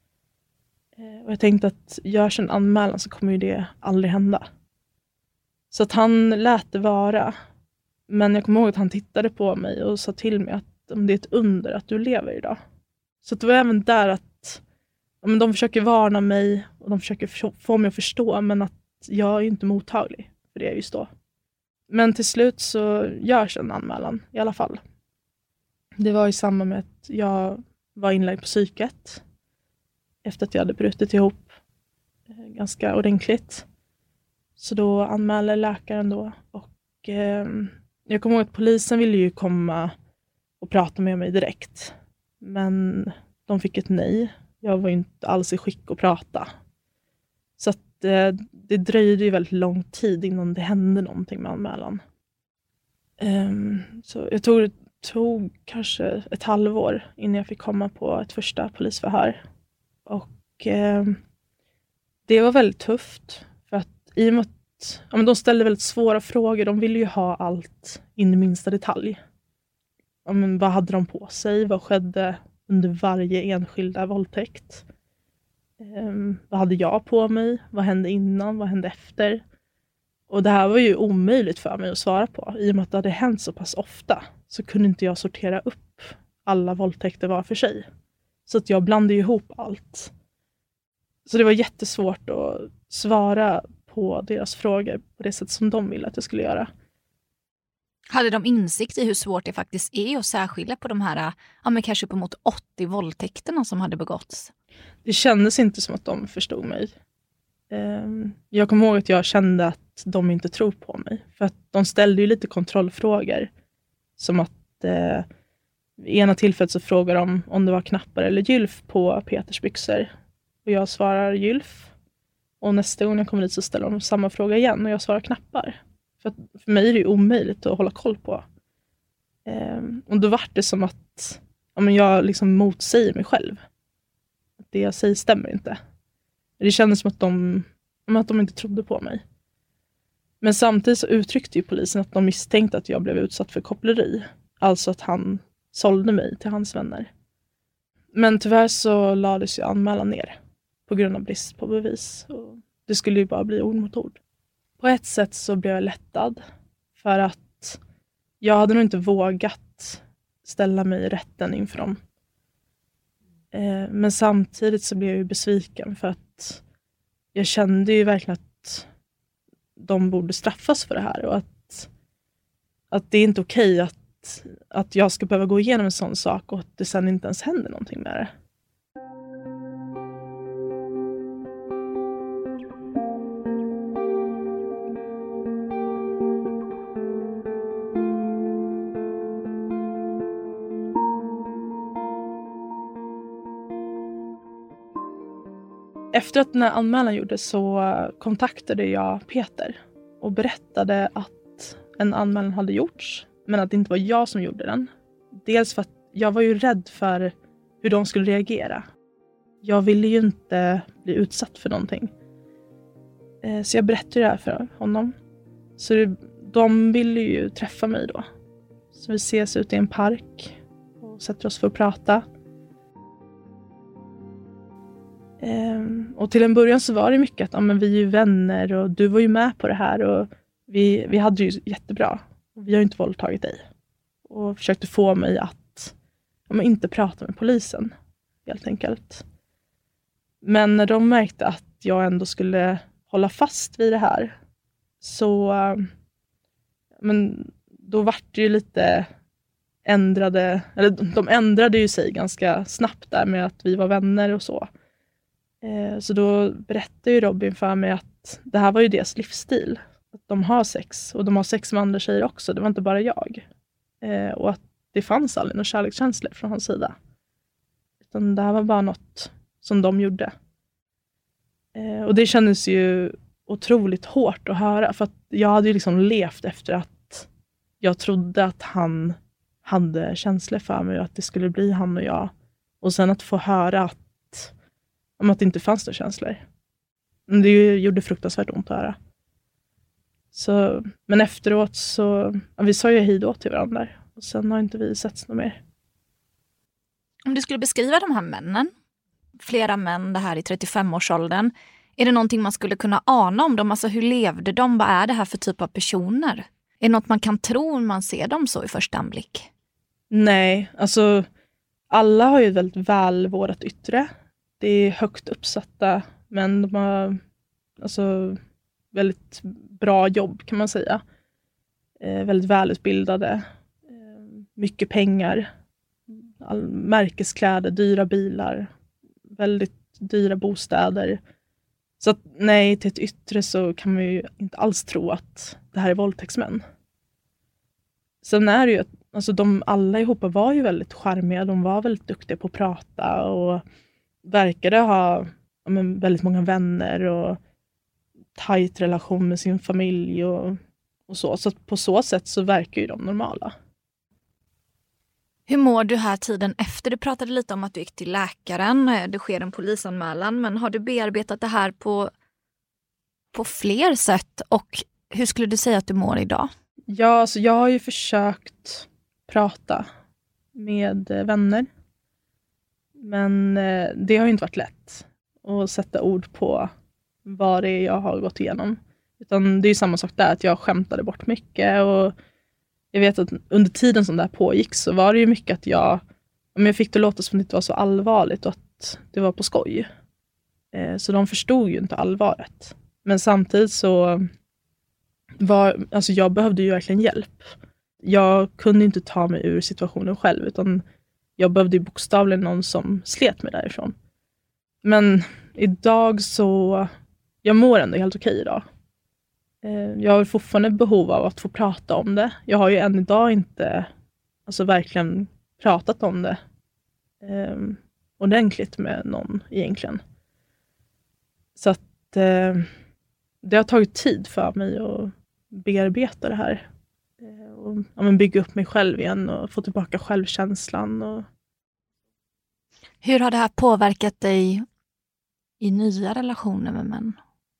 Och jag tänkte att görs en anmälan så kommer ju det aldrig hända. Så att han lät det vara. Men jag kommer ihåg att han tittade på mig och sa till mig att om det är ett under att du lever idag. Så att det var även där att ja, men de försöker varna mig och de försöker få mig att förstå, men att jag är inte mottaglig för det just då. Men till slut så görs en anmälan i alla fall. Det var i samband med att jag var inlagd på psyket efter att jag hade brutit ihop ganska ordentligt. Så då anmälde läkaren då och eh, jag kommer ihåg att polisen ville ju komma och prata med mig direkt. Men de fick ett nej. Jag var ju inte alls i skick att prata. Så att eh, det dröjde ju väldigt lång tid innan det hände någonting med anmälan. Um, så jag tog, tog kanske ett halvår innan jag fick komma på ett första polisförhör. Och eh, det var väldigt tufft. För att i och med att ja, men de ställde väldigt svåra frågor. De ville ju ha allt in i minsta detalj. Ja, men vad hade de på sig? Vad skedde under varje enskilda våldtäkt? Um, vad hade jag på mig? Vad hände innan? Vad hände efter? Och det här var ju omöjligt för mig att svara på. I och med att det hade hänt så pass ofta så kunde inte jag sortera upp alla våldtäkter var för sig. Så att jag blandade ihop allt. Så det var jättesvårt att svara på deras frågor på det sätt som de ville att jag skulle göra. Hade de insikt i hur svårt det faktiskt är att särskilja på de här, ja men kanske på mot åttio våldtäkterna som hade begåtts? Det kändes inte som att de förstod mig. Jag kommer ihåg att jag kände att de inte tror på mig. För att de ställde ju lite kontrollfrågor. Som att eh, i ena tillfället så frågar de om det var knappar eller gylf på Peters byxor. Och jag svarar gylf. Och nästa gång jag kommer dit så ställer de samma fråga igen och jag svarar knappar. För, att för mig är det ju omöjligt att hålla koll på. Um, och då var det som att ja, men jag liksom motsäger mig själv. Att det jag säger stämmer inte. Det kändes som att de, att de inte trodde på mig. Men samtidigt så uttryckte ju polisen att de misstänkte att jag blev utsatt för koppleri. Alltså att han sålde mig till hans vänner. Men tyvärr så lades ju anmälan ner. På grund av brist på bevis. Och det skulle ju bara bli ord mot ord. På ett sätt så blev jag lättad. För att jag hade nog inte vågat ställa mig i rätten inför dem. Eh, men samtidigt så blev jag ju besviken. För att jag kände ju verkligen att de borde straffas för det här. Och att, att det är inte okej att, att jag ska behöva gå igenom en sån sak. Och att det sen inte ens händer någonting med det. Efter att den här anmälan gjordes så kontaktade jag Peter och berättade att en anmälan hade gjorts men att det inte var jag som gjorde den. Dels för att jag var ju rädd för hur de skulle reagera. Jag ville ju inte bli utsatt för någonting. Eh, så jag berättade det här för honom. Så det, de ville ju träffa mig då. Så vi ses ute i en park och sätter oss för att prata. Um, och till en början så var det mycket att ja, men vi är ju vänner och du var ju med på det här och vi, vi hade ju jättebra. Och vi har ju inte våldtagit dig. Och försökte få mig att ja, men inte prata med polisen, helt enkelt. Men när de märkte att jag ändå skulle hålla fast vid det här så uh, men då var det ju lite ändrade, eller de ändrade ju sig ganska snabbt där med att vi var vänner och så. Så då berättade ju Robin för mig att det här var ju deras livsstil. Att de har sex. Och de har sex med andra tjejer också. Det var inte bara jag. Och att det fanns aldrig några kärlekskänslor från hans sida. Utan det här var bara något som de gjorde. Och det kändes ju otroligt hårt att höra. För att jag hade ju liksom levt efter att jag trodde att han hade känslor för mig. Och att det skulle bli han och jag. Och sen att få höra att om att det inte fanns några känslor. Det gjorde fruktansvärt ont att höra. Så, men efteråt så... Ja, vi sa ju hej då till varandra. Och sen har inte vi setts något mer. Om du skulle beskriva de här männen. Flera män det här i trettiofem-årsåldern. Är det någonting man skulle kunna ana om dem? Alltså hur levde de? Vad är det här för typ av personer? Är det något man kan tro om man ser dem så i första anblick? Nej, alltså... Alla har ju ett väldigt välvårdat yttre. Det är högt uppsatta, men de har alltså väldigt bra jobb kan man säga. Eh, väldigt välutbildade. Eh, mycket pengar. All, märkeskläder, dyra bilar. Väldigt dyra bostäder. Så att nej, till ett yttre så kan man ju inte alls tro att det här är våldtäktsmän. Sen är det ju att alltså de alla ihop var ju väldigt charmiga. De var väldigt duktiga på att prata och verkade ha ja, men, väldigt många vänner och tajt relation med sin familj och, och så. Så på så sätt så verkar ju de normala. Hur mår du här tiden efter? Du pratade lite om att du gick till läkaren. Det sker en polisanmälan. Men har du bearbetat det här på, på fler sätt? Och hur skulle du säga att du mår idag? Ja, alltså jag har ju försökt prata med vänner. Men eh, det har ju inte varit lätt att sätta ord på vad det är jag har gått igenom. Utan det är ju samma sak där, att jag skämtade bort mycket. Och jag vet att under tiden som det här pågick så var det ju mycket att jag, om jag fick det låta som att det inte var så allvarligt och att det var på skoj. Eh, så de förstod ju inte allvaret. Men samtidigt så var, alltså jag behövde ju verkligen hjälp. Jag kunde inte ta mig ur situationen själv, utan jag behövde ju bokstavligen någon som slet mig därifrån. Men idag så, jag mår ändå helt okej idag. Jag har fortfarande behov av att få prata om det. Jag har ju än idag inte alltså verkligen pratat om det eh, ordentligt med någon egentligen. Så att eh, det har tagit tid för mig att bearbeta det här. Eh, och ja, men bygga upp mig själv igen och få tillbaka självkänslan. Och... Hur har det här påverkat dig i nya relationer med män?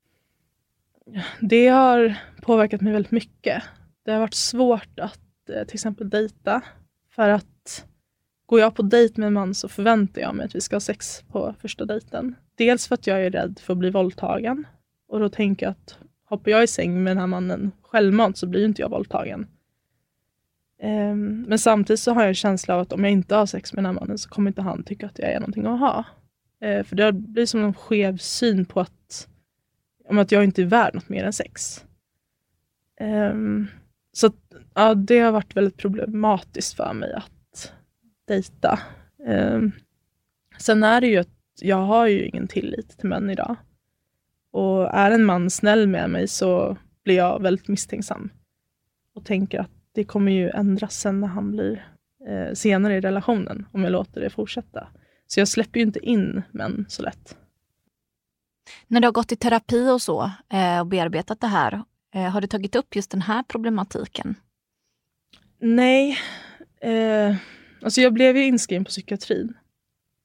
Det har påverkat mig väldigt mycket. Det har varit svårt att eh, till exempel dejta. För att går jag på dejt med en man så förväntar jag mig att vi ska ha sex på första dejten. Dels för att jag är rädd för att bli våldtagen. Och då tänker jag att hoppar jag i säng med den här mannen självmant så blir inte jag våldtagen. Eh, men samtidigt så har jag en känsla av att om jag inte har sex med den här mannen så kommer inte han tycka att jag är någonting att ha. Eh, för det blir som en skev syn på att om att jag inte är värd något mer än sex. Um, så att, ja, det har varit väldigt problematiskt för mig att dejta. Um, sen är det ju att jag har ju ingen tillit till män idag. Och är en man snäll med mig så blir jag väldigt misstänksam. Och tänker att det kommer ju ändras sen när han blir eh, senare i relationen. Om jag låter det fortsätta. Så jag släpper ju inte in män så lätt. När du har gått i terapi och så eh, och bearbetat det här, eh, har du tagit upp just den här problematiken? Nej, eh, alltså jag blev ju inskriven på psykiatrin.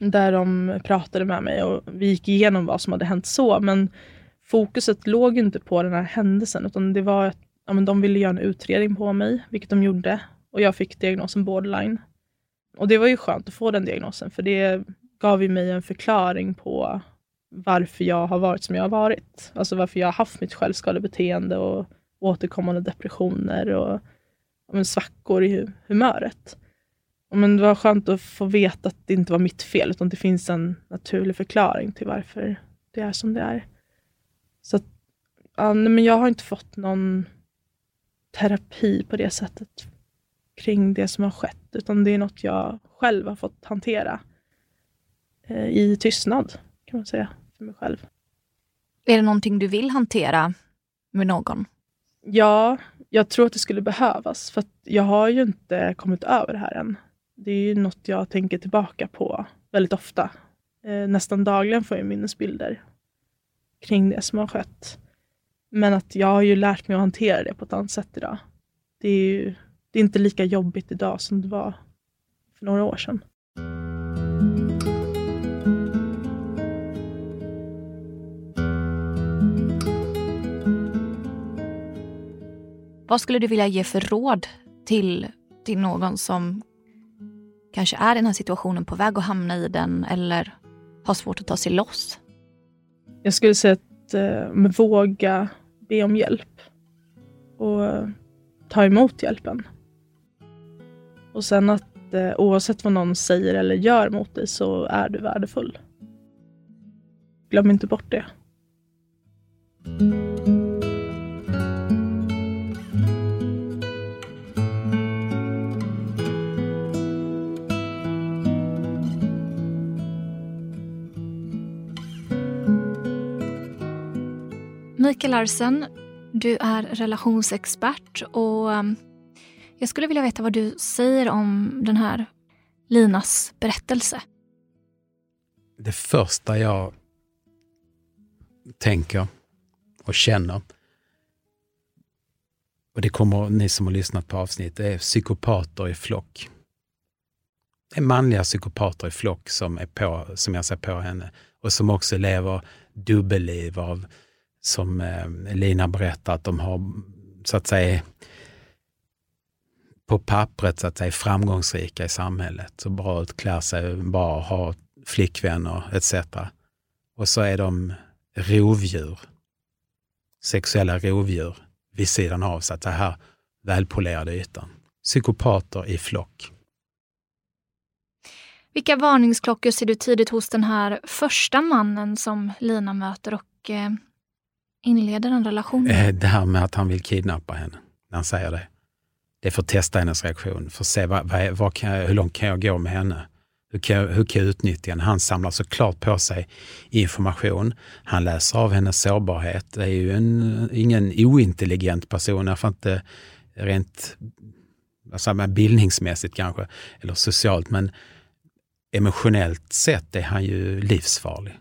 Där de pratade med mig och vi gick igenom vad som hade hänt så. Men fokuset låg inte på den här händelsen, utan det var att ja, men de ville göra en utredning på mig, vilket de gjorde. Och jag fick diagnosen borderline. Och det var ju skönt att få den diagnosen, för det gav ju mig en förklaring på varför jag har varit som jag har varit. Alltså varför jag har haft mitt självskadebeteende och återkommande depressioner och ja, men svackor i humöret. Och men det var skönt att få veta att det inte var mitt fel, utan det finns en naturlig förklaring till varför det är som det är. Så att, ja, men jag har inte fått någon terapi på det sättet kring det som har skett, utan det är något jag själv har fått hantera eh, i tystnad, kan man säga, för mig själv. Är det någonting du vill hantera med någon? Ja, jag tror att det skulle behövas, för att jag har ju inte kommit över det här än. Det är ju något jag tänker tillbaka på väldigt ofta. Eh, nästan dagligen får jag minnesbilder kring det som har skett. Men att jag har ju lärt mig att hantera det på ett annat sätt idag. Det är ju det är inte lika jobbigt idag som det var för några år sedan. Vad skulle du vilja ge för råd till, till någon som kanske är i den här situationen, på väg att hamna i den eller har svårt att ta sig loss? Jag skulle säga att eh, våga be om hjälp och eh, ta emot hjälpen. Och sen att eh, oavsett vad någon säger eller gör mot dig så är du värdefull. Glöm inte bort det. Mikael Larsen, du är relationsexpert och jag skulle vilja veta vad du säger om den här Linas berättelse. Det första jag tänker och känner, och det kommer ni som har lyssnat på avsnitt, det är psykopater i flock. Det är manliga psykopater i flock som är på, som jag ser på henne, och som också lever dubbelliv av, som eh, Lina berättar, att de har så att säga på pappret så att säga framgångsrika i samhället, så bra utklär sig, bara har flickvänner et cetera. Och så är de rovdjur, sexuella rovdjur vid sidan av, så att det här välpolerade ytan. Psykopater i flock. Vilka varningsklockor ser du tidigt hos den här första mannen som Lina möter och eh, inleder en relation med? Det här med att han vill kidnappa henne, när han säger det. Det är för att testa hennes reaktion, för att se vad, vad, vad kan jag, hur långt kan jag gå med henne. Hur kan, jag, hur kan jag utnyttja henne? Han samlar såklart på sig information. Han läser av hennes sårbarhet. Det är ju en, ingen ointelligent person, därför inte rent alltså, bildningsmässigt kanske, eller socialt, men emotionellt sett är han ju livsfarlig.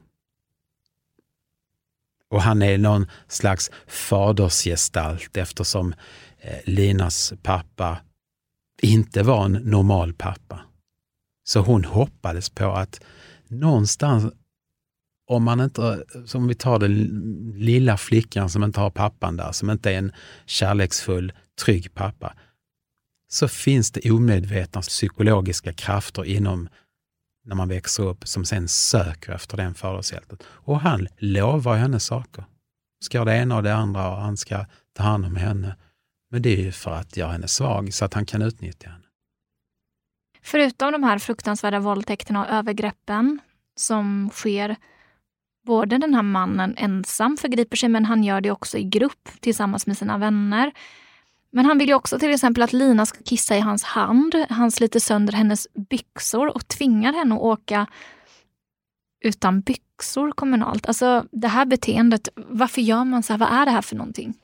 Och han är någon slags fadersgestalt, eftersom eh, Linas pappa inte var en normal pappa. Så hon hoppades på att någonstans, om man inte, som vi tar den lilla flickan som inte har pappan där, som inte är en kärleksfull, trygg pappa, så finns det omedvetna psykologiska krafter inom när man växer upp som sen söker efter den fadershjälten. Och han lovar henne saker. Ska det ena och det andra, och han ska ta hand om henne. Men det är ju för att göra henne svag så att han kan utnyttja henne. Förutom de här fruktansvärda våldtäkterna och övergreppen som sker, både den här mannen ensam förgriper sig, men han gör det också i grupp tillsammans med sina vänner. Men han vill ju också till exempel att Lina ska kissa i hans hand. Han sliter sönder hennes byxor och tvingar henne att åka utan byxor kommunalt. Alltså det här beteendet, varför gör man så här? Vad är det här för någonting?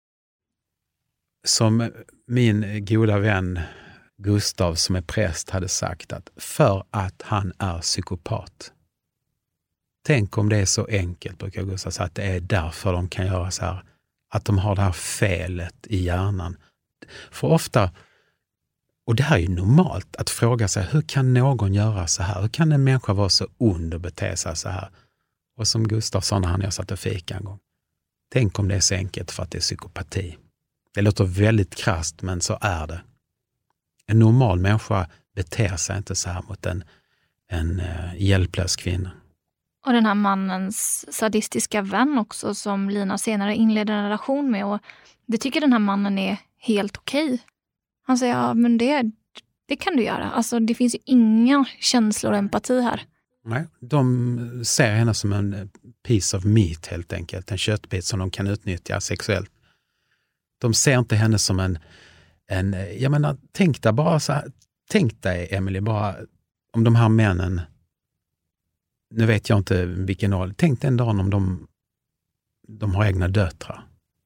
Som min goda vän Gustav som är präst hade sagt, att för att han är psykopat. Tänk om det är så enkelt, brukar Gustav säga, att det är därför de kan göra så här. Att de har det här felet i hjärnan. För ofta, Och det här är ju normalt att fråga sig, hur kan någon göra så här? Hur kan en människa vara så ond och bete sig så här? Och som Gustav sa när han jag satt och fika en gång. Tänk om det är så enkelt för att det är psykopati. Det låter väldigt krasst, men så är det. En normal människa beter sig inte så här mot en, en uh, hjälplös kvinna. Och den här mannens sadistiska vän också som Lina senare inleder en relation med. Och det tycker den här mannen är helt okej. Han säger, ja men det, det kan du göra. Alltså det finns ju inga känslor och empati här. Nej, de ser henne som en piece of meat helt enkelt. En köttbit som de kan utnyttja sexuellt. De ser inte henne som en, en jag menar, tänk dig bara så här, tänk dig Emily, bara om de här männen, nu vet jag inte vilken ålder, tänk dig en dag om de, de har egna döttrar.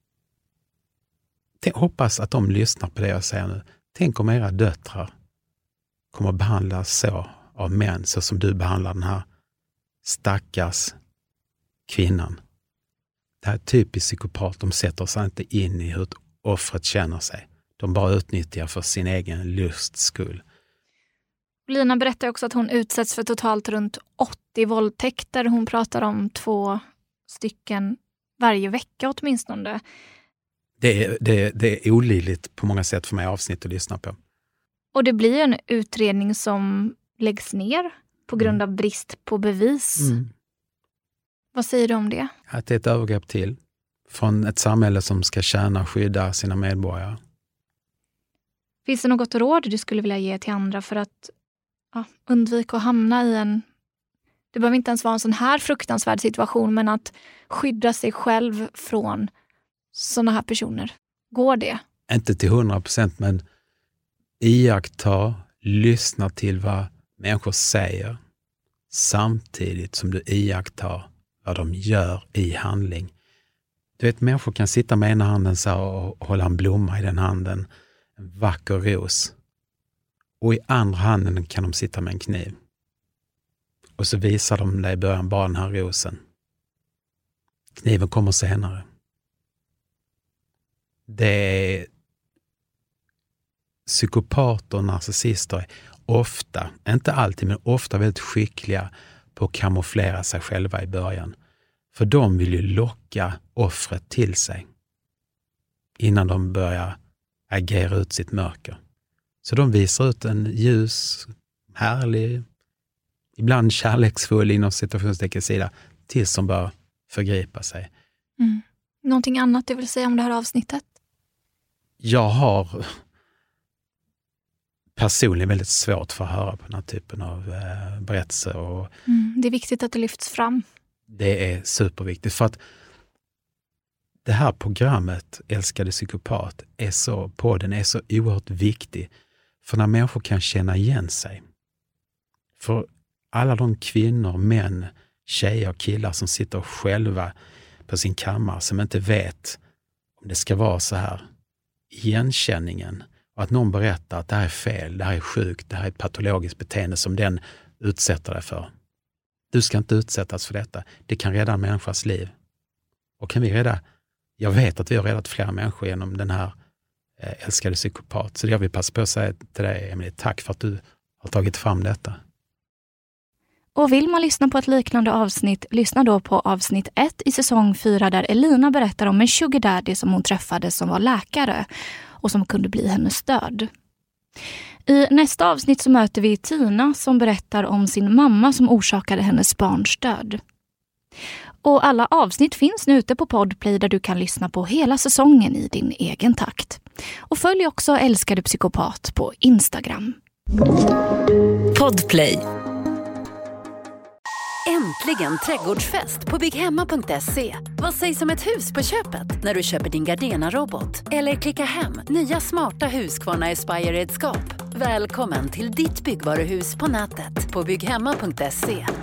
Tänk, hoppas att de lyssnar på det jag säger nu. Tänk om era döttrar kommer att behandlas så av män, så som du behandlar den här stackars kvinnan. Det här är typiskt psykopat. De sätter sig inte in i hur offret känner sig. De bara utnyttjar för sin egen lusts skull. Lina berättar också att hon utsätts för totalt runt åttio våldtäkter. Hon pratar om två stycken varje vecka åtminstone. Det är, det, är, det är olidligt på många sätt för mig avsnitt att lyssna på. Och det blir en utredning som läggs ner på grund av brist på bevis. Mm. Vad säger du om det? Att det är ett övergrepp till från ett samhälle som ska tjäna och skydda sina medborgare. Finns det något råd du skulle vilja ge till andra för att ja, undvika att hamna i en... Det behöver inte ens vara en sån här fruktansvärd situation, men att skydda sig själv från såna här personer. Går det? Inte till hundra procent, men iaktta, lyssna till vad människor säger samtidigt som du iakttar vad de gör i handling. Du vet, människor kan sitta med ena handen så och hålla en blomma i den handen, en vacker ros. Och i andra handen kan de sitta med en kniv. Och så visar de dig i början bara den här rosen. Kniven kommer senare. Det är psykopater och narcissister är ofta, inte alltid, men ofta väldigt skickliga på att kamouflera sig själva i början. För de vill ju locka offret till sig innan de börjar agera ut sitt mörker. Så de visar ut en ljus, härlig, ibland kärleksfull inom situationstecken sida tills de bör förgripa sig. Mm. Någonting annat du vill säga om det här avsnittet? Jag har personligen väldigt svårt för att höra på den här typen av eh, berättelser. Och mm, det är viktigt att det lyfts fram. Det är superviktigt för att det här programmet, Älskade psykopat, är så, podden är så oerhört viktig. För när människor kan känna igen sig. För alla de kvinnor, män, tjejer och killar som sitter själva på sin kammare som inte vet om det ska vara så här. Igenkänningen och att någon berättar att det här är fel, det här är sjukt, det här är ett patologiskt beteende som den utsätter dig för. Du ska inte utsättas för detta. Det kan rädda en människas liv. Och kan vi rädda, jag vet att vi har räddat flera människor genom den här eh, älskade psykopat. Så jag vill passa på att säga till dig, Emily, tack för att du har tagit fram detta. Och vill man lyssna på ett liknande avsnitt, lyssna då på avsnitt ett i säsong fyra där Elina berättar om en sugar daddy som hon träffade som var läkare och som kunde bli hennes stöd. I nästa avsnitt så möter vi Tina som berättar om sin mamma som orsakade hennes barns död. Och alla avsnitt finns nu ute på Podplay där du kan lyssna på hela säsongen i din egen takt. Och följ också Älskade psykopat på Instagram. Podplay. Äntligen trädgårdsfest på bygghemma punkt se. Vad sägs om ett hus på köpet när du köper din Gardena-robot? Eller klicka hem nya smarta Husqvarna Aspire-redskap. Välkommen till ditt byggvaruhus på nätet på bygghemma punkt se.